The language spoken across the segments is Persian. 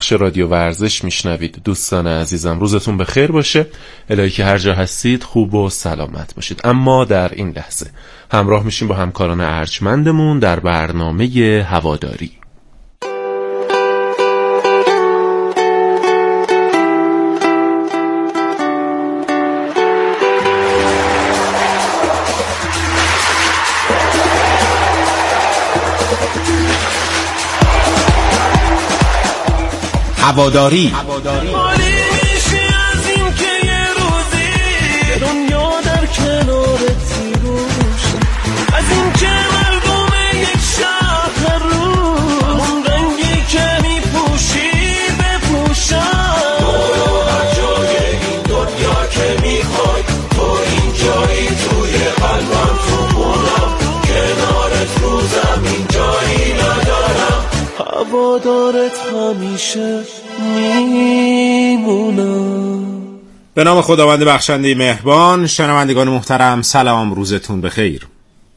بخش رادیو ورزش میشنوید. دوستان عزیزم روزتون بخیر باشه، الهی که هر جا هستید خوب و سلامت باشید. اما در این لحظه همراه میشیم با همکاران ارجمندمون در برنامه هواداری. هواداری هوادارت همیشه میمونم. به نام خداوند بخشنده مهربان. شنوندگان محترم سلام، روزتون بخیر.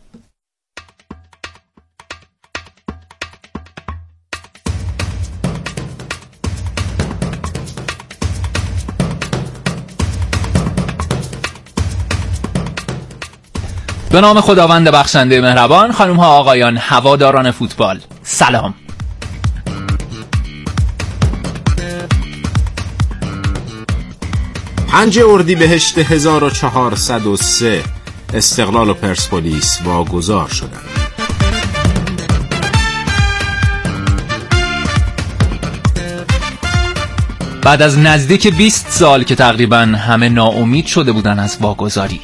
به نام خداوند بخشنده مهربان. خانم ها آقایان هواداران فوتبال سلام. 5 اردیبهشت 1403 استقلال و پرسپولیس واگذار شدند. بعد از نزدیک 20 سال که تقریبا همه ناامید شده بودن از واگذاری،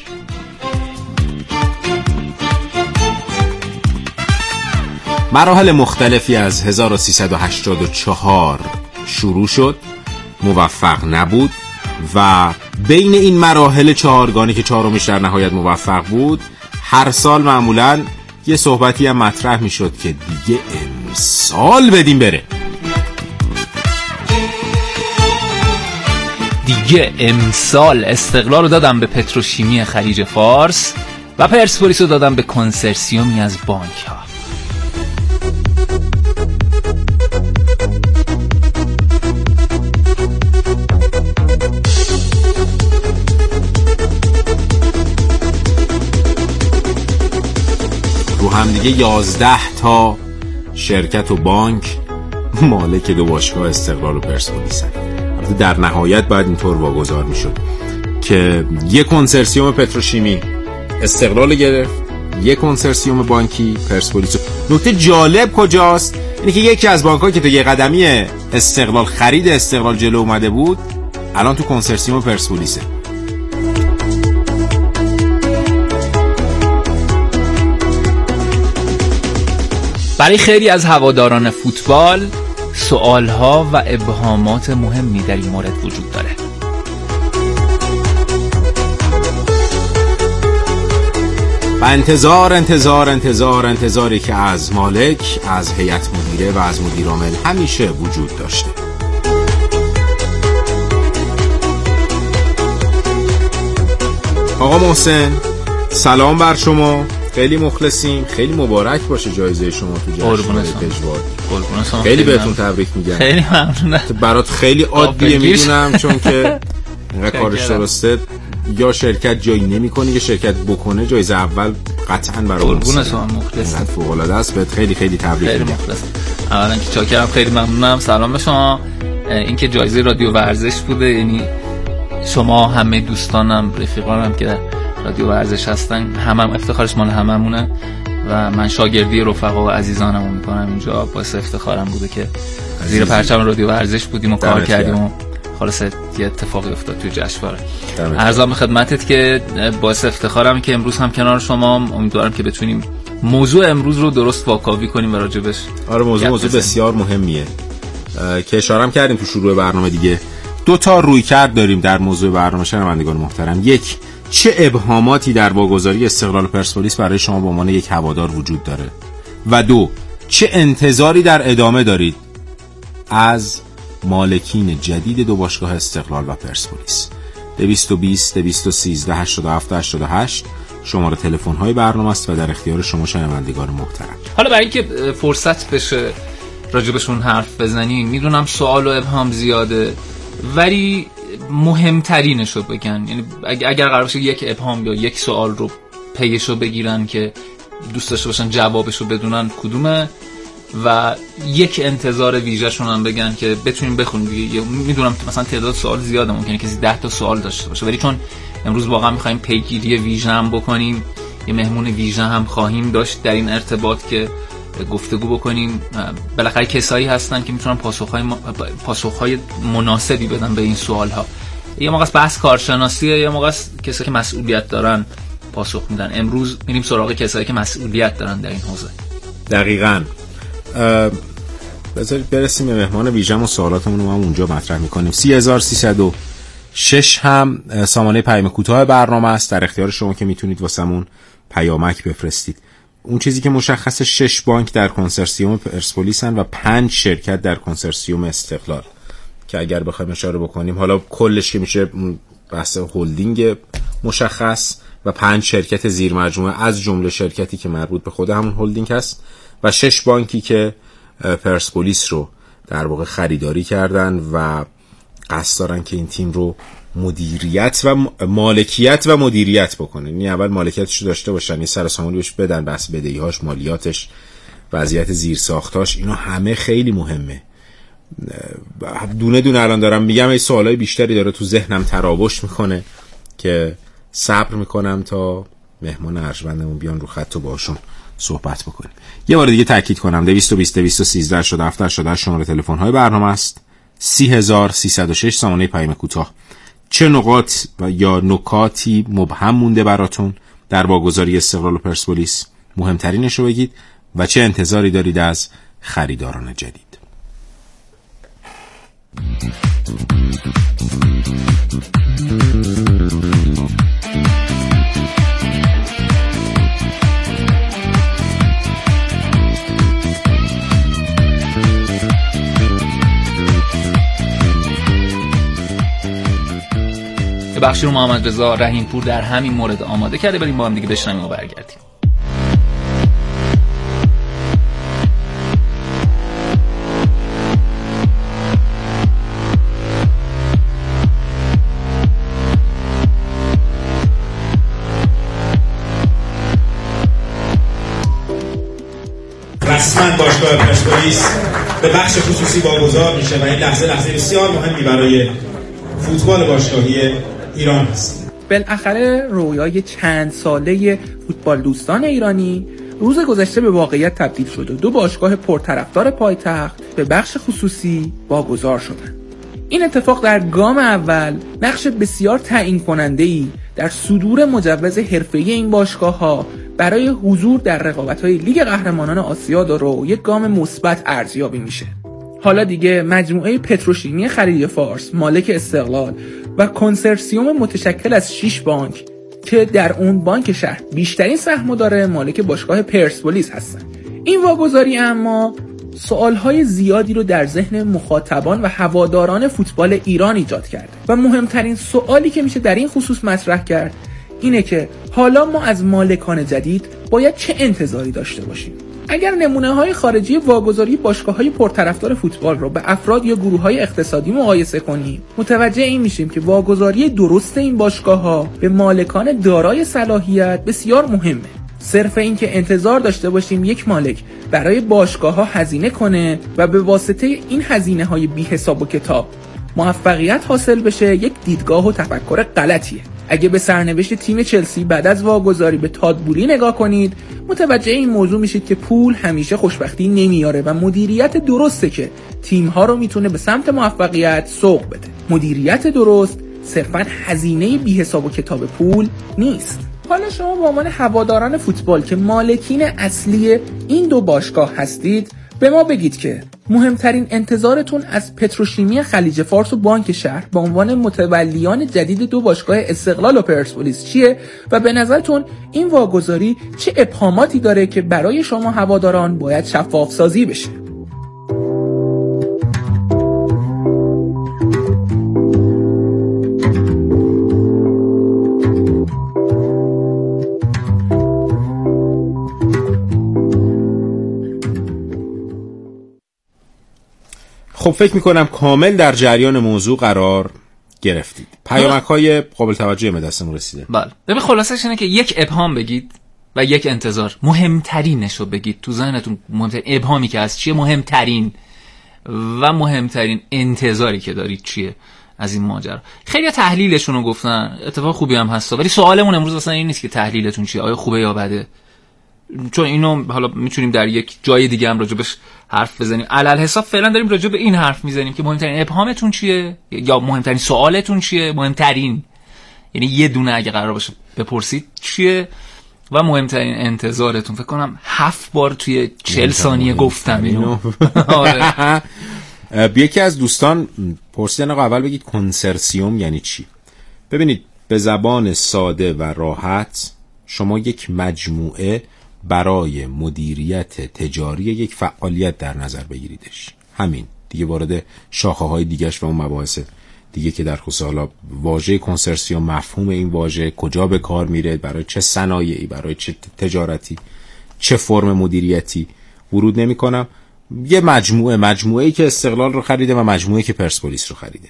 مراحل مختلفی از 1384 شروع شد، موفق نبود و بین این مراحل چهارگانی که چهارمیش در نهایت موفق بود، هر سال معمولاً یه صحبتی هم مطرح میشد که دیگه امسال بدیم بره. دیگه امسال استقلال رو دادم به پتروشیمی خلیج فارس و پرسپولیس رو دادم به کنسرسیومی از بانک ها. هم دیگه 11 تا شرکت و بانک مالک دو باشگاه استقلال و پرسپولیس هستند. البته در نهایت باید اینطور واگذار میشد که یک کنسرسیوم پتروشیمی استقلال گرفت، یک کنسرسیوم بانکی پرسپولیس. نکته جالب کجاست؟ اینه که یکی از بانک‌ها که تو یه قدمی استقلال خرید استقلال جلو اومده بود، الان تو کنسرسیوم پرسپولیسه. برای خیلی از هواداران فوتبال سوالها و ابهامات مهمی در این مورد وجود داره. و انتظاری که از مالک، از هیئت مدیره و از مدیر عامل همیشه وجود داشته. آقا محسن سلام بر شما، خیلی مخلصیم، خیلی مبارک باشه جایزه شما تو جشنواره پژوار. خیلی بهتون تبریک میگم. خیلی ممنونم. برات خیلی عادیه میدونم، چون که اینقدر کارش درسته. یا شرکت جایی نمی‌کنه یا شرکت بکنه جایزه اول قطعاً برای اون. قربونتون، مخلصم. فوق العاده است. بهت خیلی خیلی تبریک میگم. اولا که چاکرم، خیلی ممنونم. سلام به شما. این که جایزه رادیو ورزش بوده، یعنی شما همه دوستانم، رفیقانم که در رادیو ورزش هستن، هم افتخارش مال هممونه و من شاگردی رفقا و عزیزانمو میکنم اینجا. باعث افتخارم بوده که زیر پرچم رادیو ورزش بودیم و کار کردیم و خلاص یه اتفاقی افتاد تو جشنواره. عرضم به خدمتت که باعث افتخارم که امروز هم کنار شما. امیدوارم که بتونیم موضوع امروز رو درست واکاوی کنیم و راجبش. آره موضوع بسیار مهمیه که اشاره کردیم تو شروع برنامه دیگه. 2 تا رویکرد داریم در موضوع برنامه شنوندگان محترم. یک، چه ابهاماتی در واگذاری استقلال و پرسپولیس برای شما به عنوان یک هوادار وجود داره؟ و 2، چه انتظاری در ادامه دارید از مالکین جدید دو باشگاه استقلال و پرسپولیس؟ 220 213 87 88 شماره تلفن های برنامه است و در اختیار شما شنوندگان محترم. حالا برای اینکه فرصت بشه راجبشون حرف بزنیم. میدونم سوال و ابهام زیاده ولی مهمترینشو بگن. یعنی اگر قرار باشه یک ابهام یا یک سوال رو پیشو بگیرن که دوست داشته باشن جوابشو بدونن کدومه و یک انتظار ویژه‌شون هم بگن که بتونیم بخونیم دیگه. میدونم مثلا تعداد سوال زیاده، ممکنه کسی 10 تا سوال داشته باشه، ولی چون امروز واقعا می‌خوایم پیگیری ویژه هم بکنیم، یه مهمون ویژه هم خواهیم داشت در این ارتباط که گفتگو بکنیم، بالاخره کسایی هستن که میتونن پاسخ‌های مناسبی بدن به این سوال‌ها. یه موقع بحث کارشناسیه، یه موقع کسایی که مسئولیت دارن پاسخ میدن. امروز میریم سراغ کسایی که مسئولیت دارن در این حوزه. دقیقاً. بذارید برسیم به مهمان ویژه‌مون و سوالاتمون رو هم اونجا مطرح می‌کنیم. 3306 هم سامانه پیام کوتاه برنامه است، در اختیار شما که میتونید واسمون پیامک بفرستید. اون چیزی که مشخصه 6 بانک در کنسرسیوم پرسپولیسن و 5 شرکت در کنسرسیوم استقلال که اگر بخوایم اشاره بکنیم حالا کلش که میشه بحث هلدینگ مشخص و 5 شرکت زیر مجموعه از جمله شرکتی که مربوط به خود همون هلدینگ هست و 6 بانکی که پرسپولیس رو در واقع خریداری کردن و قصد دارن که این تیم رو مدیریت و مالکیت و مدیریت بکنن. یعنی اول مالکیتش رو داشته باشن، این سر سامانی بهش بدن، بحث بدهی‌هاش، مالیاتش، وضعیت زیرساختاش، اینا همه خیلی مهمه. دونه دونه الان دارم میگم، این سوالای بیشتری داره تو ذهنم تراوش میکنه که صبر میکنم تا مهمان ارجمندمون بیان رو خط و باشون صحبت بکنیم. یه بار دیگه تاکید کنم 220 213 87 شماره تلفن های برنامه است. 3306 سامانه پیام کوتاه. چه نقاط و یا نکاتی مبهم مونده براتون در واگذاری استقلال و پرسپولیس؟ مهمترینش رو بگید و چه انتظاری دارید از خریداران جدید؟ بخشی رو محمد رضا رحیمپور در همین مورد آماده کرده، بریم با هم دیگه بشنویم و برگردیم. رسما باشگاه پرسپولیس به بخش خصوصی واگذار میشه و این لحظه بسیار مهمی برای فوتبال باشگاهی ایران است. بالاخره رویای چند ساله فوتبال دوستان ایرانی روز گذشته به واقعیت تبدیل شد و 2 باشگاه پرطرفدار پایتخت به بخش خصوصی واگذار شدند. این اتفاق در گام اول نقش بسیار تعیین کننده‌ای در صدور مجوز حرفه‌ای این باشگاه‌ها برای حضور در رقابت‌های لیگ قهرمانان آسیا داره و یک گام مثبت ارزیابی میشه. حالا دیگه مجموعه پتروشیمی خلیج فارس مالک استقلال و کنسرسیوم متشکل از 6 بانک که در اون بانک شهر بیشترین سهمو داره مالک باشگاه پرسپولیس هستن. این واگذاری اما سوالهای زیادی رو در ذهن مخاطبان و هواداران فوتبال ایران ایجاد کرده و مهمترین سوالی که میشه در این خصوص مطرح کرد اینه که حالا ما از مالکان جدید باید چه انتظاری داشته باشیم؟ اگر نمونه‌های خارجی واگذاری باشگاه‌های پرطرفدار فوتبال رو به افراد یا گروه‌های اقتصادی مقایسه کنیم، متوجه این میشیم که واگذاری درست این باشگاه‌ها به مالکان دارای صلاحیت بسیار مهمه. صرف این که انتظار داشته باشیم یک مالک برای باشگاه‌ها هزینه کنه و به واسطه این هزینه‌های بی‌حساب و کتاب موفقیت حاصل بشه، یک دیدگاه و تفکر غلطیه. اگه به سرنوشت تیم چلسی بعد از واگذاری به تادبوری نگاه کنید، متوجه این موضوع میشید که پول همیشه خوشبختی نمیاره و مدیریت درسته که تیم‌ها رو میتونه به سمت موفقیت سوق بده. مدیریت درست صرفاً هزینه بی‌حساب و کتاب پول نیست. حالا شما به عنوان هواداران فوتبال که مالکین اصلی این 2 باشگاه هستید، به ما بگید که مهمترین انتظارتون از پتروشیمی خلیج فارس و بانک شهر به عنوان متولیان جدید 2 باشگاه استقلال و پرسپولیس چیه و به نظرتون این واگذاری چه ابهاماتی داره که برای شما هواداران باید شفاف سازی بشه؟ خب فکر میکنم کامل در جریان موضوع قرار گرفتید. پیامک‌های قابل توجهی به دستمون رسیده. بله. ببین خلاصش اینه که یک ابهام بگید و یک انتظار. مهمترینشو بگید تو ذهنتون. مهمترین ابهامی که هست چیه، مهمترین و مهمترین انتظاری که دارید چیه از این ماجرا. خیلی تحلیلشون رو گفتن، اتفاق خوبی هم هست، ولی سوالمون امروز اصلا این نیست که تحلیلتون چیه، آیا خوبه یا بده، چون اینو حالا میتونیم در یک جای دیگه هم راجبش حرف بزنیم. علل حساب فعلا داریم راجب این حرف میزنیم که مهمترین ابهامتون چیه یا مهمترین سوالتون چیه، مهمترین، یعنی یه دونه اگه قرار باشه بپرسید چیه، و مهمترین انتظارتون. فکر کنم 7 بار توی 40 ثانیه گفتم اینو. آره. یکی از دوستان پرسیدن آقا اول بگید کنسرسیوم یعنی چی. ببینید به زبان ساده و راحت شما یک مجموعه برای مدیریت تجاری یک فعالیت در نظر بگیریدش. همین دیگه، وارد شاخه های دیگهش و اون مباحث دیگه که در خصوص حالا واژه کنسرسیوم، مفهوم این واژه، کجا به کار میره، برای چه صنایعی، برای چه تجارتی، چه فرم مدیریتی ورود نمی کنم. یه مجموعه‌ای که استقلال رو خریده و مجموعه‌ای که پرسپولیس رو خریده.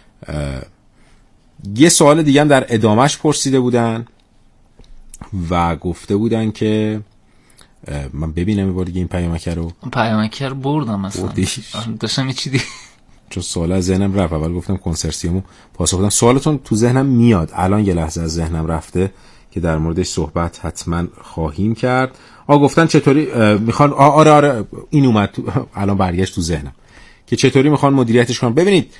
یه سوال دیگه هم در ادامهش پرسیده بودن و گفته بودن که من ببینم یه بار دیگه این پیامکر بردم مثلا داشتم یه چی دیگه، چون سوال از ذهنم رفت. اول گفتم کنسرسیومو پاسخ بدم. سوالتون تو ذهنم میاد، الان یه لحظه از ذهنم رفته که در موردش صحبت حتما خواهیم کرد. گفتن چطوری میخوان آره این اومد الان برگشت تو ذهنم که چطوری میخوان مدیریتش کنن. ببینید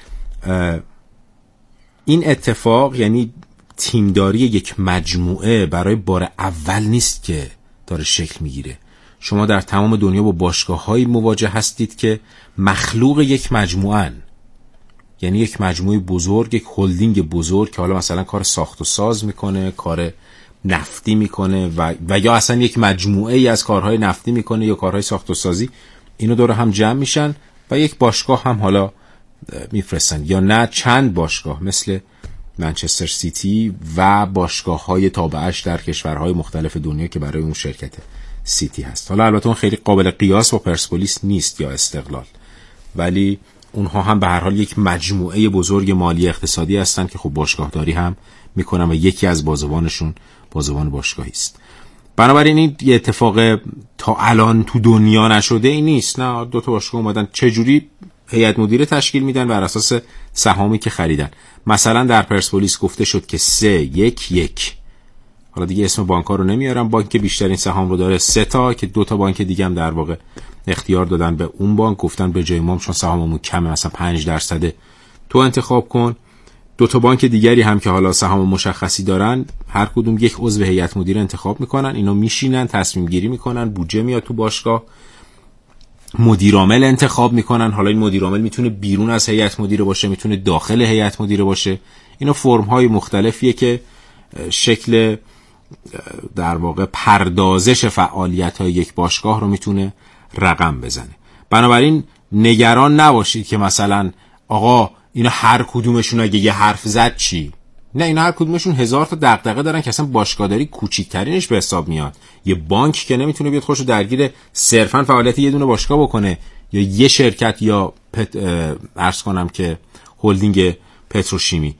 این اتفاق یعنی تیمداری یک مجموعه برای بار اول نیست که داره شکل میگیره. شما در تمام دنیا با باشگاه‌هایی مواجه هستید که مخلوق یک مجموعه‌ان، یعنی یک مجموعه بزرگ، یک هلدینگ بزرگ که حالا مثلا کار ساخت و ساز میکنه، کار نفتی میکنه و یا اصلا یک مجموعه ای از کارهای نفتی میکنه یا کارهای ساخت و سازی. اینو دور هم جمع میشن و یک باشگاه هم حالا میفرستن، یا نه چند باشگاه مثل منچستر سیتی و باشگاه‌های تابعش در کشورهای مختلف دنیا که برای اون شرکت سیتی هست. حالا البته اون خیلی قابل قیاس با پرسپولیس نیست یا استقلال، ولی اونها هم به هر حال یک مجموعه بزرگ مالی اقتصادی هستن که خب باشگاهداری هم میکنن و یکی از بازوانشون بازوان باشگاهی است. بنابراین این یه اتفاق تا الان تو دنیا نشده این نیست. نه، 2 تا باشگاه اومدن چجوری هیئت مدیره تشکیل میدن بر اساس سهامی که خریدن. مثلا در پرسپولیس گفته شد که 3-1-1. حالا دیگه اسم بانک‌ها رو نمیارم، بانک که بیشترین سهام رو داره 3 تا، که 2 تا بانک دیگه هم در واقع اختیار دادن به اون بانک، گفتن به جای ما چون سهاممون کمه مثلا 5% تو انتخاب کن. 2 تا بانک دیگری هم که حالا سهام مشخصی دارن، هر کدوم یک عضو هیئت مدیره انتخاب میکنن، اینا میشینن تصمیم گیری میکنن، بودجه میاد تو باشگاه، مدیر عامل انتخاب میکنن. حالا این مدیر عامل میتونه بیرون از هیئت مدیره باشه، میتونه داخل هیئت مدیره باشه. اینا فرم های مختلفیه که شکل در واقع پردازش فعالیت های یک باشگاه رو میتونه رقم بزنه. بنابراین نگران نباشید که مثلا آقا اینا هر کدومشون اگه یه حرف زد چی؟ نه، اینا هر کدومشون 1000 تا دغدغه دارن که اصلا باشگاهداری کوچیک‌ترینش به حساب میاد. یه بانک که نمیتونه بیاد خودشو درگیر صرفاً فعالیت یه دونه باشگاه بکنه، یا یه شرکت یا عرض کنم که هلدینگ پتروشیمی،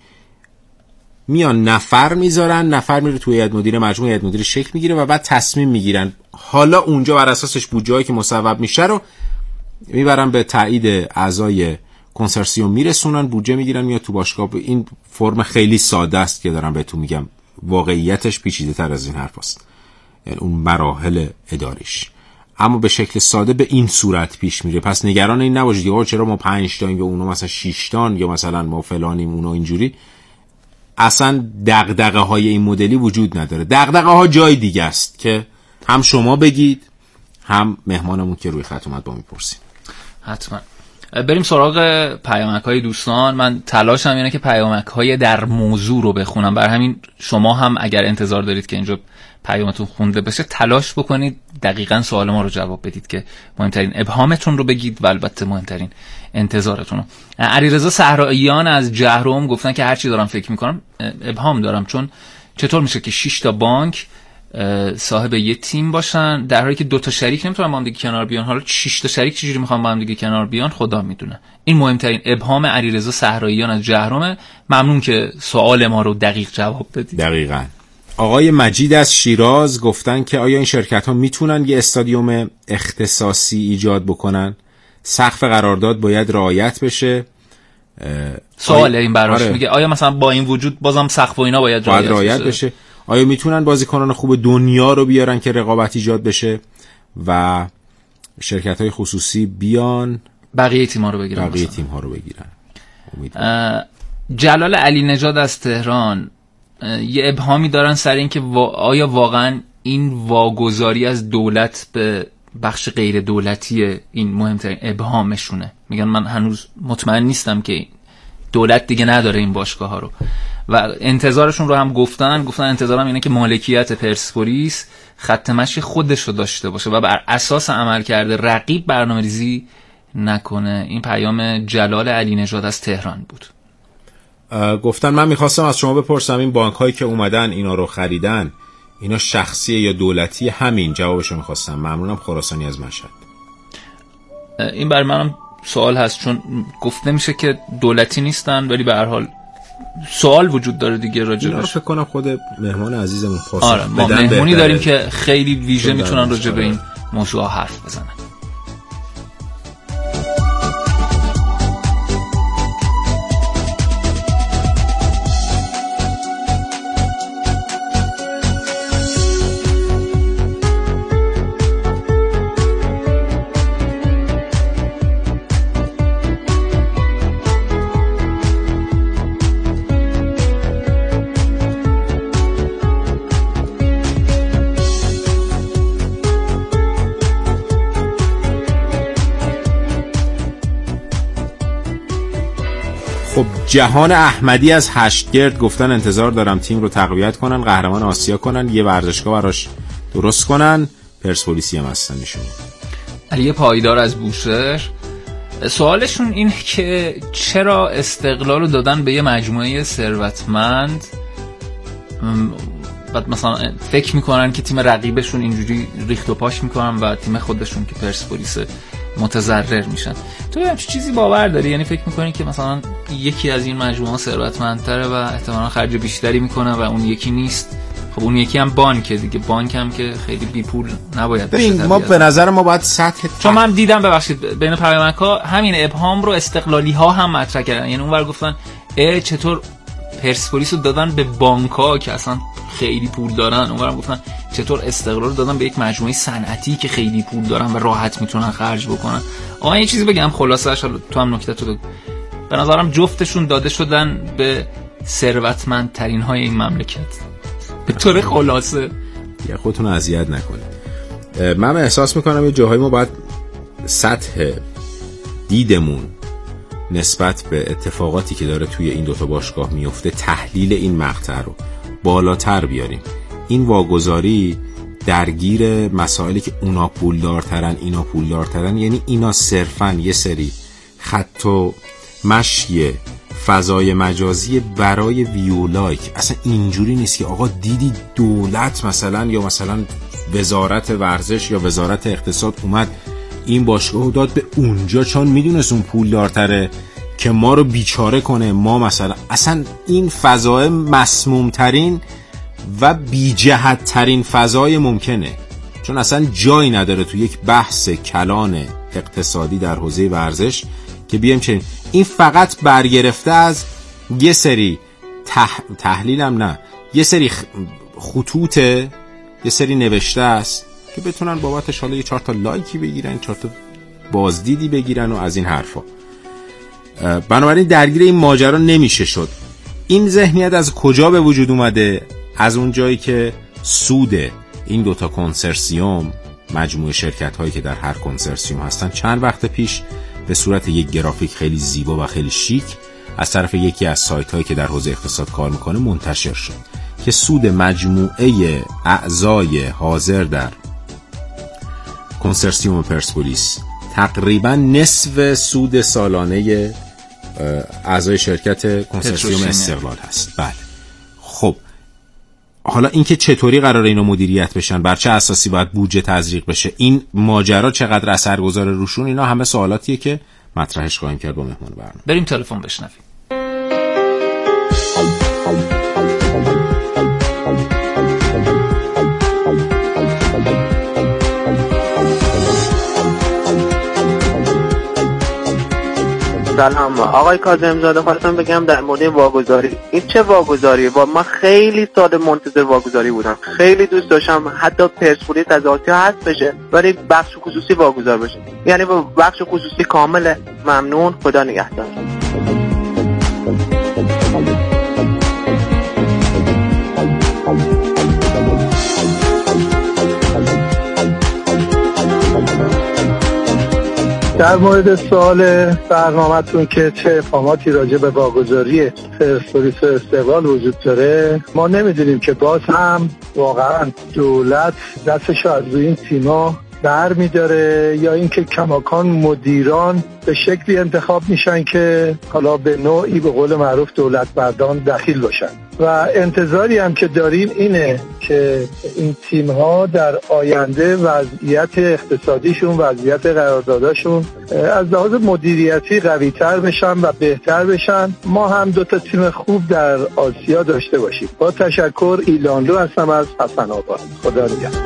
میان نفر میذارن، نفر میره توی هیئت مدیره، مجموعه هیئت مدیره شکل میگیره و بعد تصمیم میگیرن. حالا اونجا بر اساسش بودجه‌ای که مصوب میشه رو میبرن به تایید اعضای کنسرسیوم میرسونن، بودجه میگیرن، میاد تو باشگاه. این فرم خیلی ساده است که دارم بهتون میگم، واقعیتش پیچیده تر از این حرف است، یعنی اون مراحل اداریش، اما به شکل ساده به این صورت پیش میره. پس نگران این نباشید آقا چرا ما 5 تایم یا اونا مثلا 6 تا یا مثلا ما فلانیم اونا اینجوری. اصلا دغدغه های این مدلی وجود نداره. دغدغه ها جای دیگه است که هم شما بگید هم مهمانمون که روی خط اومد با میپرسیم. حتما بریم سراغ پیامک‌های دوستان. من تلاشم اینه که پیامک‌های در موضوع رو بخونم، بر همین شما هم اگر انتظار دارید که اینجا پیامتون خونده بشه تلاش بکنید دقیقاً سوال ما رو جواب بدید که مهمترین ابهامتون رو بگید و البته مهمترین انتظارتون رو. علیرضا صحراییان از جهرم گفتن که هرچی دارم فکر میکنم ابهام دارم، چون چطور میشه که 6 تا بانک صاحب یه تیم باشن، در حالی که 2 تا شریک نمیتونن با هم دیگه کنار بیان. حالا 6 تا شریک چجوری میخوان با هم دیگه کنار بیان خدا میدونه. این مهمترین ابهام علیرضا صحراییان از جهرم. ممنون که سوال ما رو دقیق جواب دادید. دقیقاً. آقای مجید از شیراز گفتن که آیا این شرکت ها میتونن یه استادیوم اختصاصی ایجاد بکنن؟ سقف قرارداد باید رعایت بشه. سوال این براش میگه آیا مثلا با این وجود بازم سقف و اینا باید رعایت بشه؟ آیا میتونن بازیکنان خوب دنیا رو بیارن که رقابت ایجاد بشه و شرکت های خصوصی بیان بقیه تیم ها رو بگیرن؟ جلال علی نژاد از تهران یه ابهامی دارن سر این که آیا واقعا این واگذاری از دولت به بخش غیر دولتی این مهمترین ابهامشونه. میگن من هنوز مطمئن نیستم که دولت دیگه نداره این باشگاه ها رو و انتظارشون رو هم گفتن انتظارم اینه که مالکیت پرسپولیس خط مشی خودش رو داشته باشه و بر اساس عمل کرده رقیب برنامه‌ریزی نکنه. این پیام جلال علی نژاد از تهران بود. گفتن من میخواستم از شما بپرسم این بانک هایی که اومدن اینا رو خریدن اینا شخصیه یا دولتی؟ همین جوابشو میخواستم. ممنونم. خراسانی از مشهد. این برای منم سوال هست چون گفته میشه که دولتی نیستن ولی به هر حال سوال وجود داره دیگه راجبش. اینا فکر کنم خود مهمان عزیزمون پاسخ بدن. ما مهمونی داریم که خیلی ویژه میتونن راجع به این موضوع حرف بزنن. خب جهان احمدی از هشتگرد گفتن انتظار دارم تیم رو تقویت کنن، قهرمان آسیا کنن، یه ورزشگاه براش درست کنن. پرسپولیسی هم هستن ایشون. علی پایدار از بوشهر سوالشون این که چرا استقلال رو دادن به یه مجموعه ثروتمند، بعد مثلا فکر میکنن که تیم رقیبشون اینجوری ریخت و پاش میکنن و تیم خودشون که پرسپولیس متضرر میشن. تو همچین چیزی باور داری؟ یعنی فکر میکنی که مثلا یکی از این مجموعه ثروتمندتره و احتمالاً خرج بیشتری میکنه و اون یکی نیست؟ خب اون یکی هم بانکه دیگه. بانک هم که خیلی بی پول نباید باشه. ما به نظر ما باید سطح چون من دیدم ببخشید بین پیامک‌ها همین ابهام رو استقلالی ها هم مطرح کردن. یعنی اونور گفتن چطور پرسپولیس رو دادن به بانک‌ها که اصلا خیلی پول دارن، اونورم گفتن چطور استقلال رو دادن به یک مجموعه صنعتی که خیلی پول دارن و راحت میتونن خرج بکنن. آقا یه چیزی بگم خلاصه‌اش، تو هم نکته تو بگو. به نظرم جفتشون داده شدن به ثروتمندترین های این مملکت. به طور خلاصه یا خودتون اذیت نکنید. من احساس میکنم یه جاهای ما باید سطح دیدمون نسبت به اتفاقاتی که داره توی این دوتا باشگاه میفته، تحلیل این مقطع رو بالاتر بیاریم. این واگذاری درگیر مسائلی که اونا پولدارترن اینا پولدارترن، یعنی اینا صرفاً یه سری خط و مشی فضای مجازی برای ویولایک. اصلا اینجوری نیست که آقا دیدی دولت مثلا یا مثلا وزارت ورزش یا وزارت اقتصاد اومد این باشگاه داد به اونجا چون میدونست اون پول دارتره که ما رو بیچاره کنه. ما مثلا اصلا این فضای مسموم ترین و بی جهت ترین فضای ممکنه، چون اصلا جایی نداره تو یک بحث کلان اقتصادی در حوزه ورزش که بیایم چنین. این فقط برگرفته از یه سری تحلیلم نه، یه سری خطوط، یه سری نوشته است که بتونن بابتش حالا یه 4 تا لایکی بگیرن، 4 تا بازدیدی بگیرن و از این حرفا. بنابراین درگیر این ماجرا نمیشه شد. این ذهنیت از کجا به وجود اومده؟ از اون جایی که سود این دوتا کنسرسیوم، مجموعه شرکت هایی که در هر کنسرسیوم هستن، چند وقت پیش به صورت یک گرافیک خیلی زیبا و خیلی شیک از طرف یکی از سایت هایی که در حوزه اقتصاد کار میکنه منتشر شد که سود مجموعه اعضای حاضر در کنسرسیوم پرسپولیس تقریبا نصف سود سالانه اعضای شرکت کنسرسیوم استقلال هست. بله. خب حالا اینکه چطوری قراره اینا مدیریت بشن، بر چه اساسی باید بودجه تزریق بشه، این ماجرا چقدر اثرگذار روشون، اینا همه سوالاتیه که مطرحش خواهیم کرد با مهمان برنامه. بریم تلفن بشنویم. سلام آقای کاظم‌زاده، خواستم بگم در مورد واگذاری. این چه واگذاریه؟ من خیلی سال منتظر واگذاری بودم، خیلی دوست داشتم حتی پرسپولیس از آسیا حذف بشه ولی بخش خصوصی واگذار بشه. یعنی با بخش خصوصی کامل. ممنون، خدا نگهدار. در مورد سوال برنامه‌تون که چه ابهاماتی راجع به واگذاری پرسپولیس و استقلال وجود داره، ما نمیدونیم که باز هم واقعا دولت دستش از روی این تیم‌ها بر می‌داره یا اینکه کماکان مدیران به شکلی انتخاب میشن که حالا به نوعی به قول معروف دولت مردان دخیل باشن و انتظاری هم که داریم اینه که این تیم‌ها در آینده وضعیت اقتصادیشون، وضعیت قرارداداشون از لحاظ مدیریتی قوی‌تر بشن و بهتر بشن. ما هم 2 تا تیم خوب در آسیا داشته باشیم. با تشکر، ایلانلو هستم از حسن آباد. خدا نگهدار.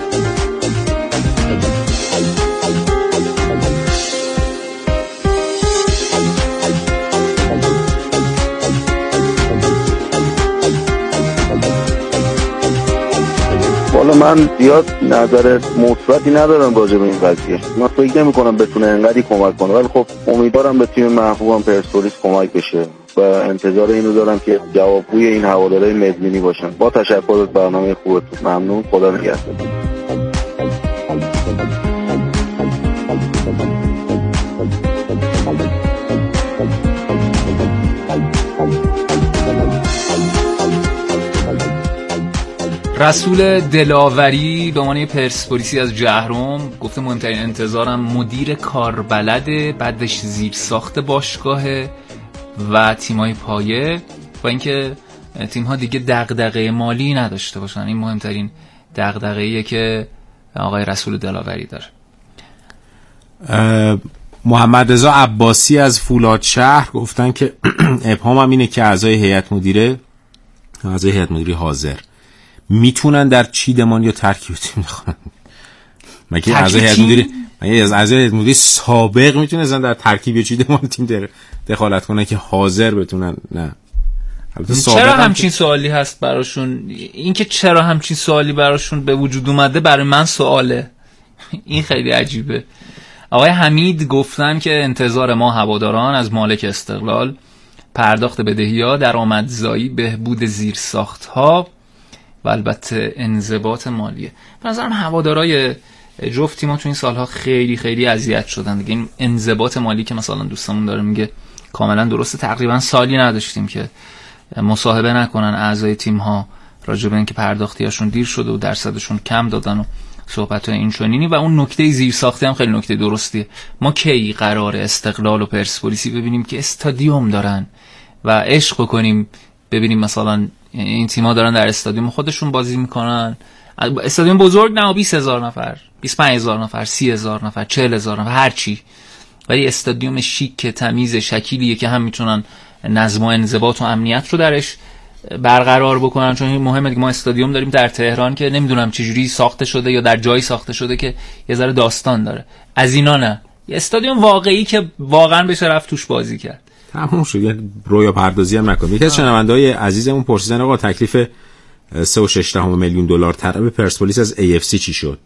والا من زیاد نظر مثبتی ندارم راجع به این قضیه. من فکر نمی‌کنم بتونه انقدری کمک کنه، ولی خب امیدوارم به تیم محبوبم پرسپولیس کمک بشه و انتظار اینو دارم که جوابگوی این هوادارهای مدمنی باشن. با تشکر از برنامه خوبتون. ممنون، خدا نگهدار. رسول دلاوری به عنوان پرسپولیسی از جهرم گفته مهمترین انتظارم مدیر کاربلده، بعدش زیر ساخت باشگاهه و تیمای پایه و اینکه تیم‌ها دیگه دغدغه مالی نداشته باشن. این مهمترین دغدغه‌ایه که آقای رسول دلاوری داره. محمد رضا عباسی از فولادشهر گفتن که ابهامم اینه که اعضای هیئت مدیره حاضر میتونن در چیدمان یا ترکیب تیم بخونن. مگه اعضای هیئت مدیره سابق میتونن در ترکیب یا چیدمان تیم دخالت کنن که حاضر بتونن؟ نه. چرا همچین سوالی هست براشون؟ این که چرا همچین سوالی براشون به وجود اومده برای من سواله. این خیلی عجیبه. آقای حمید گفتن که انتظار ما هواداران از مالک استقلال پرداخت بدهی‌ها، درآمدزایی، بهبود زیرساخت‌ها و البته انضباط مالیه. به نظرم هوادارای جفت تیم‌ها تو این سال‌ها خیلی خیلی اذیت شدن دیگه. این انضباط مالی که مثلا دوستمون داره میگه کاملا درسته. تقریبا سالی نداشتیم که مصاحبه نکنن اعضای تیم‌ها راجع به اینکه پرداختیاشون دیر شده و درصدشون کم دادن و صحبت‌های این چنینی. و اون نکته زیرساختی هم خیلی نکته درستیه. ما کی قراره استقلال و پرسپولیسی ببینیم که استادیوم دارن و عشق کنیم ببینیم مثلا این تیم‌ها دارن در استادیوم خودشون بازی میکنن، استادیوم بزرگ نه، 20,000 نفر، 25,000 نفر، 30,000 نفر، 40,000 نفر، هر چی، ولی استادیوم شیک تمیز شکلیه که هم میتونن نظم و انضباط و امنیت رو درش برقرار بکنن. چون این مهمه دیگه. ما استادیوم داریم در تهران که نمیدونم چجوری ساخته شده یا در جایی ساخته شده که یه ذره داستان داره. از اینا نه، یه استادیوم واقعی که واقعا بشه رفت توش بازی کرد. تموم شد. یه رویا پردازی هم نکنید. یکی از شنونده‌های عزیزمون پرسیدن آقا تکلیف 3.6 میلیون دلار طلب پرسپولیس از AFC چی شد؟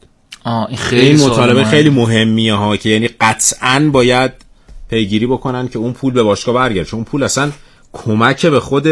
این مطالبه خیلی مهمیه ها که یعنی قطعاً باید پیگیری بکنن که اون پول به باشگاه برگرده، چون اون پول اصلا کمک به خود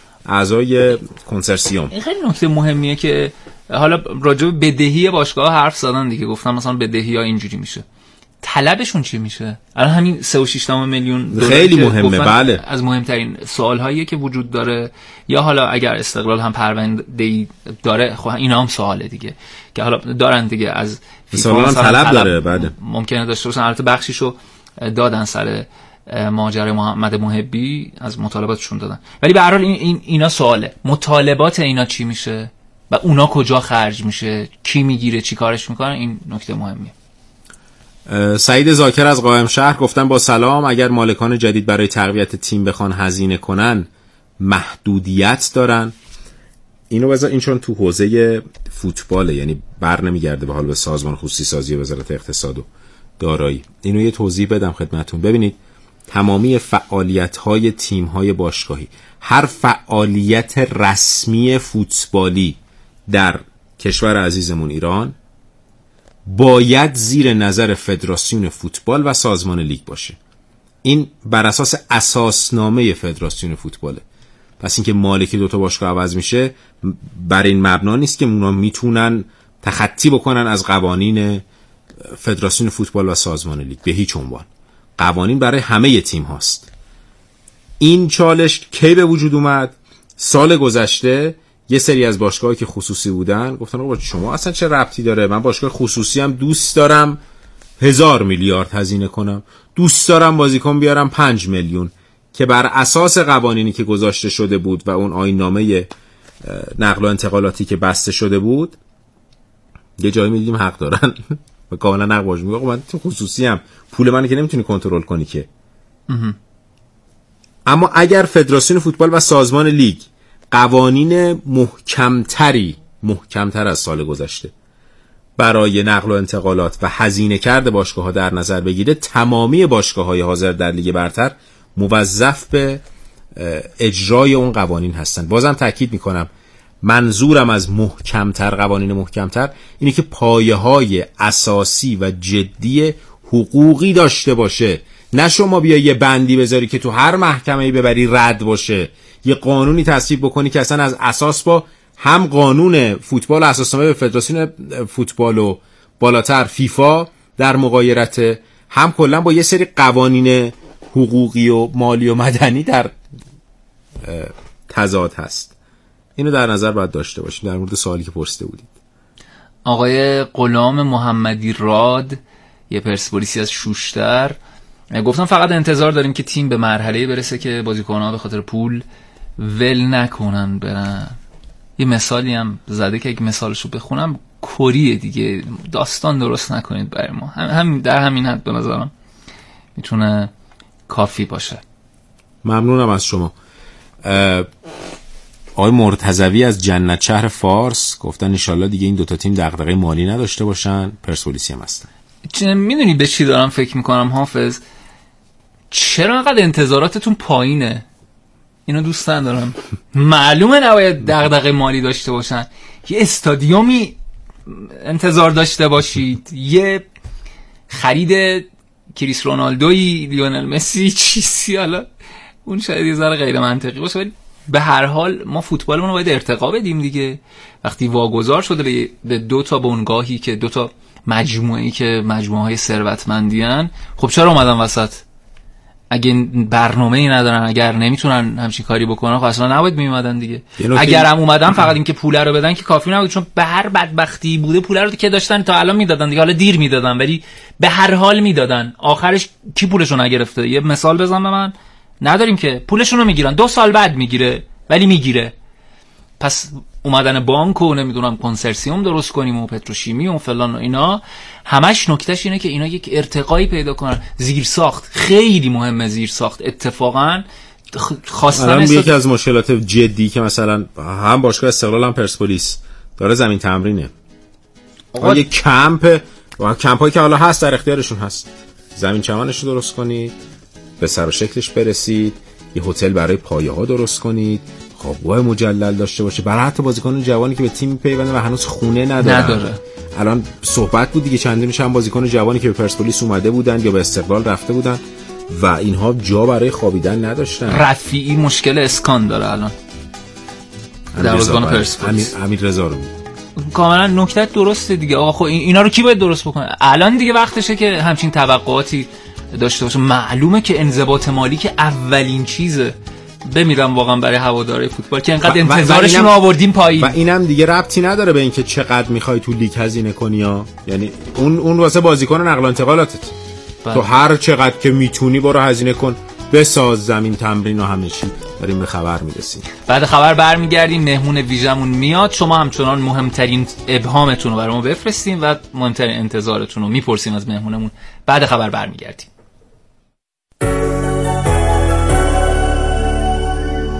اعضای کنسرسیوم. این خیلی نکته مهمیه که حالا راجع به بدهی باشگاه حرف زدن دیگه، گفتم مثلا بدهی‌ها اینجوری میشه، طلبشون چی میشه؟ الان همین 3.6 میلیون دلار خیلی مهمه. بله، از مهمترین سوال‌هایی که وجود داره. یا حالا اگر استقلال هم پرونده‌ای داره، خب اینا هم سواله دیگه که حالا دارن دیگه، از فیفا هم طلب داره. بله، ممکنه داشته باشن. البته بخشیشو دادن سر ماجرای محمد محبی، از مطالباتشون دادن، ولی به هر حال اینا سواله. مطالبات اینا چی میشه؟ و اونا کجا خرج میشه، کی میگیره، چی کارش میکنه، این نکته مهمیه. سعید زاکر از قائم شهر گفتن با سلام، اگر مالکان جدید برای تقویت تیم بخوان هزینه کنن محدودیت دارن؟ اینو بذار، این چون تو حوزه فوتباله، یعنی بر نمیگرده به حال به سازمان خصوصی سازی وزارت اقتصاد و دارایی. اینو یه توضیح بدم خدمتتون. ببینید تمامی فعالیت‌های تیم‌های باشگاهی، هر فعالیت رسمی فوتبالی در کشور عزیزمون ایران باید زیر نظر فدراسیون فوتبال و سازمان لیگ باشه. این بر اساس اساسنامه فدراسیون فوتباله. پس اینکه مالکی دوتا باشگاه عوض میشه بر این مبنا نیست که اونا میتونن تخطی بکنن از قوانین فدراسیون فوتبال و سازمان لیگ به هیچ عنوان. قوانین برای همه تیم هاست. این چالش کی به وجود اومد؟ سال گذشته یه سری از باشگاهایی که خصوصی بودن گفتن آقا شما اصلا چه ربطی داره، من باشگاه خصوصی هم دوست دارم 1000 میلیارد هزینه کنم، دوست دارم بازیکن بیارم 5 میلیون، که بر اساس قوانینی که گذاشته شده بود و اون آیین‌نامه نقل و انتقالاتی که بسته شده بود یه جایی می‌دیدیم حق دارن و کاملا حق باشه. میگه آقا من تو خصوصی هم پول منو که نمیتونی کنترل کنی که. اما اگر فدراسیون فوتبال و سازمان لیگ قوانین محکمتر از سال گذشته برای نقل و انتقالات و هزینه کرده باشگاه‌ها در نظر بگیره، تمامی باشگاه‌های حاضر در لیگ برتر موظف به اجرای اون قوانین هستن. بازم تاکید میکنم منظورم از قوانین محکمتر اینه که پایه‌های اساسی و جدی حقوقی داشته باشه. نه شما بیا یه بندی بذاری که تو هر محکمه‌ای ببری رد باشه، یه قانونی تصویب بکنی که اصلا از اساس با هم قانون فوتبال اساسنامه به فدراسیون فوتبال و بالاتر فیفا در مغایرت، هم کلا با یه سری قوانین حقوقی و مالی و مدنی در تضاد هست. اینو در نظر باید داشته باشیم در مورد سوالی که پرسیده بودید. آقای غلام محمدی راد، یه پرسپولیسی از شوشتر، گفتم فقط انتظار داریم که تیم به مرحله برسه که بازیکن‌ها به خاطر پول ول نکنن برن. یه مثالی هم زده که اگه مثالشو بخونم کوریه دیگه، داستان درست نکنید برای ما. هم در همین حد به نظرم میتونه کافی باشه. ممنونم از شما. آقای مرتضوی از جنت شهر فارس گفتن انشالله دیگه این دوتا تیم دغدغه مالی نداشته باشن، پرسپولیسی هم هستن. میدونی به چی دارم فکر میکنم حافظ؟ چرا انقدر انتظاراتتون پایینه؟ اینو دوست ندارم. معلومه نباید دغدغه مالی داشته باشن. یه استادیومی انتظار داشته باشید، یه خرید کریس رونالدوی، لیونل مسی، چیزی، حالا اون شاید یه ذره غیر منطقی باشه، ولی به هر حال ما فوتبالمون رو باید ارتقا بدیم دیگه. وقتی واگذار شده به دو تا بنگاهی که دو تا مجموعه‌ای که مجموعه‌های ثروتمندیان، خب چرا اومدن وسط؟ اگه برنامه‌ای ندارن، اگر نمیتونن همچین کاری بکنن، خب اصلا نباید میومدن دیگه. اگر هم اومدن فقط اینکه پول رو بدن که کافی نبود، چون به هر بدبختی بوده پول رو که داشتن تا الان میدادن دیگه. حالا دیر میدادن ولی به هر حال میدادن. آخرش کی پولشو نگرفته؟ یه مثال بزن به من. نداریم که. پولشون رو میگیرن، 2 سال بعد میگیره ولی میگیره. پس اومدن بانک و نمیدونم کنسرسیوم درست کنیم و پتروشیمی و فلان و اینا، همش نکتهش اینه که اینا یک ارتقایی پیدا کنن. زیرساخت خیلی مهمه. زیرساخت اتفاقا خواستن یکی از مشکلات جدی که مثلا هم باشگاه استقلال هم پرسپولیس داره زمین تمرینه. یه کمپایی که حالا هست در اختیارشون هست، زمین چمنش رو درست کنید، به سر و شکلش برسید، یه هتل برای پایه‌ها درست کنید، خوابگاه مجلل داشته باشه برای حتی بازیکن جوانی که به تیم میپیونده و هنوز خونه نداره. الان صحبت بود دیگه چندین چند بازیکن جوانی که به پرسپولیس اومده بودن یا به استقلال رفته بودن و اینها جا برای خوابیدن نداشتن. رفیعی مشکل اسکان داره الان در بازیکن پرسپولیس. امیر رضا رو کاملا نکته درسته دیگه. آقا خب اینا رو کی باید درست بکنه؟ الان دیگه وقتشه که همچین توقعاتی داشته باشه. معلومه که انضباط مالی که اولین چیزه. بمیرم واقعا برای هواداره فوتبال که انقدر انتظارشون آوردیم پایین. و اینم دیگه ربطی نداره به اینکه چقدر میخوای تو لیگ هزینه کنی ها. یعنی اون واسه بازیکن نقل و انتقالاتت. تو هر چقدر که میتونی برو هزینه کن. بساز زمین تمرین و همه چی. داریم به خبر میرسیم. بعد خبر برمیگردیم، مهمون ویژمون میاد. شما همچنان مهمترین ابهامتون رو برای ما بفرستین و مهمترین انتظارتون رو میپرسیم از مهمونمون. بعد خبر برمیگردیم.